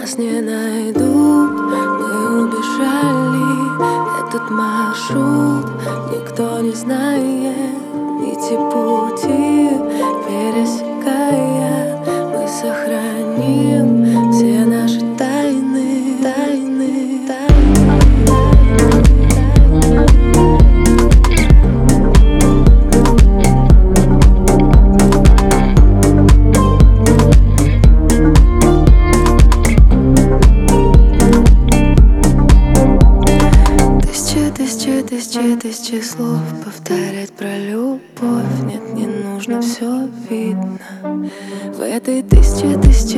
Нас не найдут, мы убежали. Этот маршрут никто не знает. Нити пути пересекая, мы сохраним все наши тайны, тайны, тайны. Тысячи слов повторять про любовь. Нет, не нужно, все видно. В этой тысячи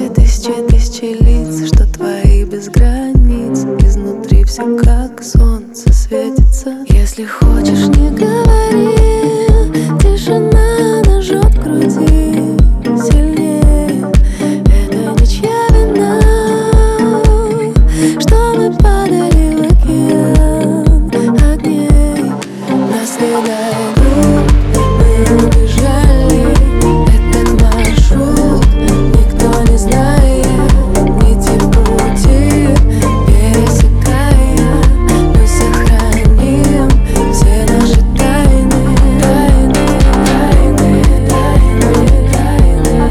лиц, что твои без границ. Изнутри все как солнце светится. Если хочешь, не говори. Тишина, она жжет в груди сильнее. Это ничья вина, что мы падали в океан огней. Нас не найдут, мы убежали. Этот маршрут никто не знает. Нити пути пересекая, мы сохраним все наши тайны, тайны, тайны, тайны, тайны,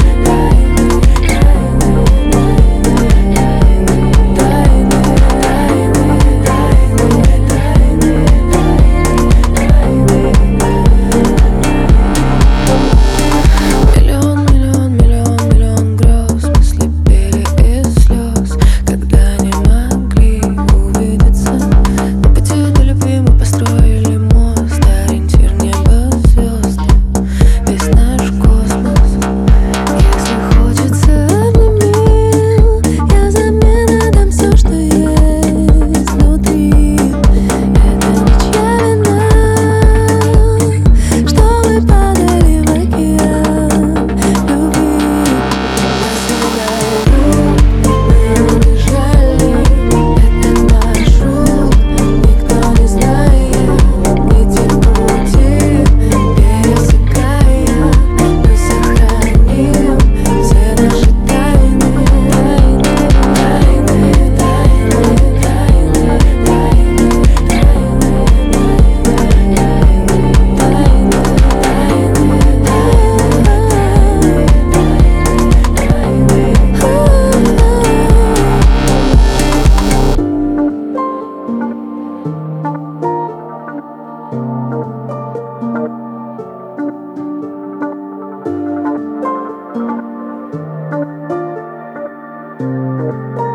Thank